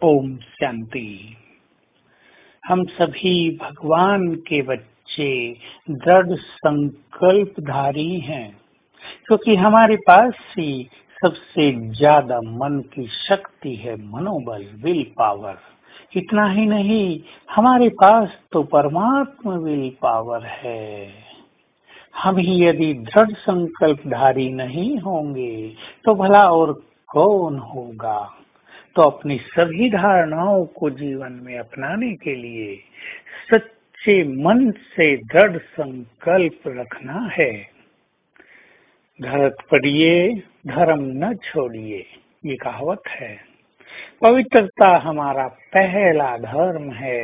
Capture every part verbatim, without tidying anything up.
ओम शांति। हम सभी भगवान के बच्चे दृढ़ संकल्पधारी हैं, क्योंकि हमारे पास ही सबसे ज्यादा मन की शक्ति है, मनोबल, विल पावर। इतना ही नहीं, हमारे पास तो परमात्मा विल पावर है। हम ही यदि दृढ़ संकल्पधारी नहीं होंगे तो भला और कौन होगा। तो अपनी सभी धारणाओं को जीवन में अपनाने के लिए सच्चे मन से दृढ़ संकल्प रखना है। धरत पड़िए, धर्म न छोड़िए, ये कहावत है। पवित्रता हमारा पहला धर्म है।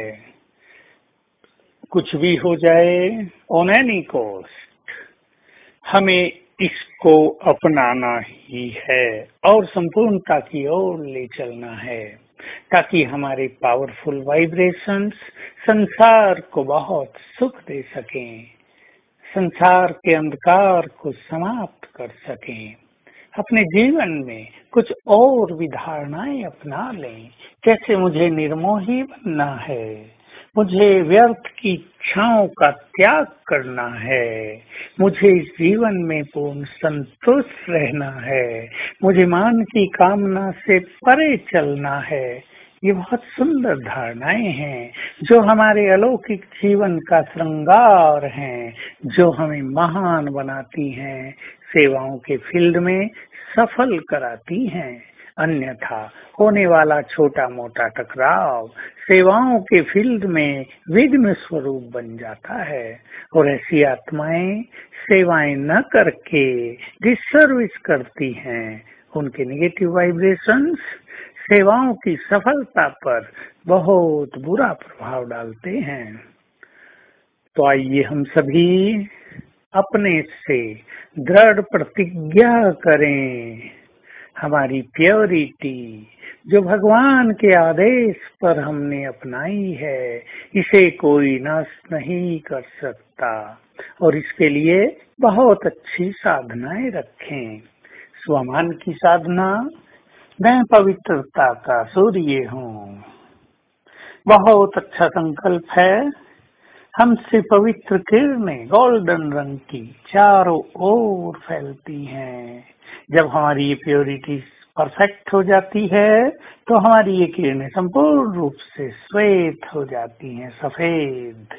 कुछ भी हो जाए, ऑन एनी कॉस्ट, हमें इसको अपनाना ही है और संपूर्णता की ओर ले चलना है, ताकि हमारे पावरफुल वाइब्रेशंस संसार को बहुत सुख दे सकें, संसार के अंधकार को समाप्त कर सकें। अपने जीवन में कुछ और भी धारणाएं अपना लें, जैसे मुझे निर्मोही बनना है, मुझे व्यर्थ की इच्छाओं का त्याग करना है, मुझे इस जीवन में पूर्ण संतुष्ट रहना है, मुझे मान की कामना से परे चलना है। ये बहुत सुंदर धारणाएं हैं जो हमारे अलौकिक जीवन का श्रृंगार हैं, जो हमें महान बनाती हैं, सेवाओं के फील्ड में सफल कराती हैं। अन्यथा होने वाला छोटा मोटा टकराव सेवाओं के फील्ड में विघ्न स्वरूप बन जाता है, और ऐसी आत्माएं सेवाएं न करके डिसर्विस करती हैं, उनके नेगेटिव वाइब्रेशंस सेवाओं की सफलता पर बहुत बुरा प्रभाव डालते हैं। तो आइए हम सभी अपने से दृढ़ प्रतिज्ञा करें। हमारी प्योरिटी जो भगवान के आदेश पर हमने अपनाई है, इसे कोई नष्ट नहीं कर सकता, और इसके लिए बहुत अच्छी साधनाएं रखें। स्वमान की साधना, मैं पवित्रता का सूर्य हूँ। बहुत अच्छा संकल्प है। हमसे पवित्र किरणें गोल्डन रंग की चारों ओर फैलती हैं। जब हमारी ये प्योरिटी परफेक्ट हो जाती है तो हमारी ये किरणें संपूर्ण रूप से श्वेत हो जाती हैं, सफेद।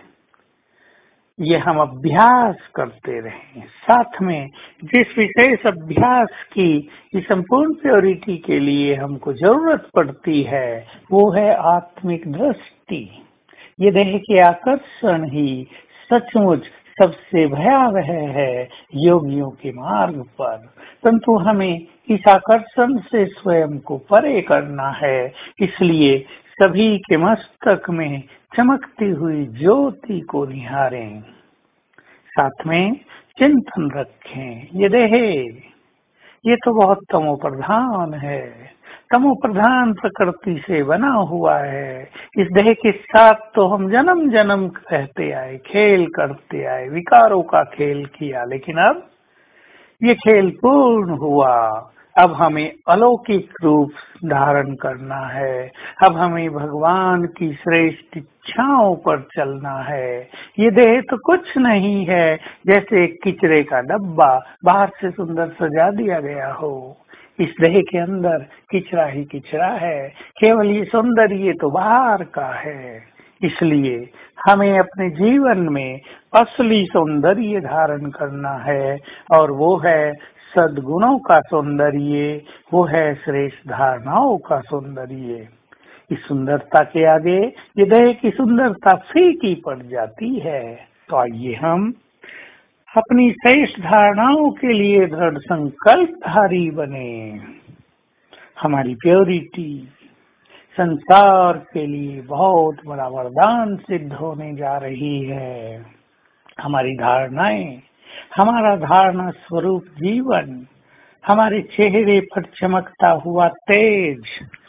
ये हम अभ्यास करते रहें। साथ में जिस विशेष अभ्यास की इस संपूर्ण प्योरिटी के लिए हमको जरूरत पड़ती है, वो है आत्मिक दृष्टि। ये देह के आकर्षण ही सचमुच सबसे भयावह है योगियों के मार्ग पर, परंतु हमें इस आकर्षण से स्वयं को परे करना है। इसलिए सभी के मस्तक में चमकती हुई ज्योति को निहारें, साथ में चिंतन रखें। ये देह, ये तो बहुत तमो प्रधान है, तमो प्रधान प्रकृति से बना हुआ है। इस देह के साथ तो हम जन्म जन्म रहते आए, खेल करते आए, विकारों का खेल किया, लेकिन अब ये खेल पूर्ण हुआ। अब हमें अलौकिक रूप धारण करना है। अब हमें भगवान की श्रेष्ठ इच्छाओं पर चलना है। ये देह तो कुछ नहीं है, जैसे एक किचरे का डब्बा बाहर से सुंदर सजा दिया गया हो। इस देह के अंदर किचरा ही किचरा है, केवल ये सौंदर्य तो बाहर का है। इसलिए हमें अपने जीवन में असली सौंदर्य धारण करना है, और वो है सद्गुणों का सौंदर्य, वो है श्रेष्ठ धारणाओं का सौंदर्य। इस सुंदरता के आगे ये देह की सुंदरता फीकी पड़ जाती है। तो आइए हम अपनी श्रेष्ठ धारणाओं के लिए दृढ़ संकल्पधारी बने। हमारी प्योरिटी संसार के लिए बहुत बड़ा वरदान सिद्ध होने जा रही है। हमारी धारणाएं, हमारा धारणा स्वरूप जीवन, हमारे चेहरे पर चमकता हुआ तेज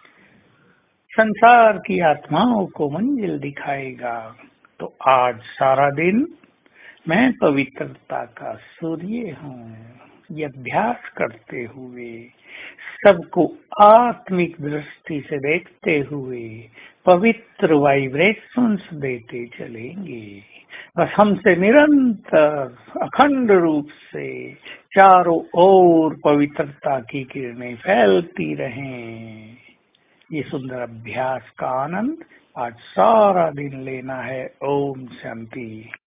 संसार की आत्माओं को मंजिल दिखाएगा। तो आज सारा दिन मैं पवित्रता का सूर्य हूँ। ये अभ्यास करते हुए सबको आत्मिक दृष्टि से देखते हुए पवित्र वाइब्रेशंस देते चलेंगे। बस हमसे निरंतर अखंड रूप से चारों ओर पवित्रता की किरणें फैलती रहें। ये सुंदर अभ्यास का आनंद आज सारा दिन लेना है। ओम शांति।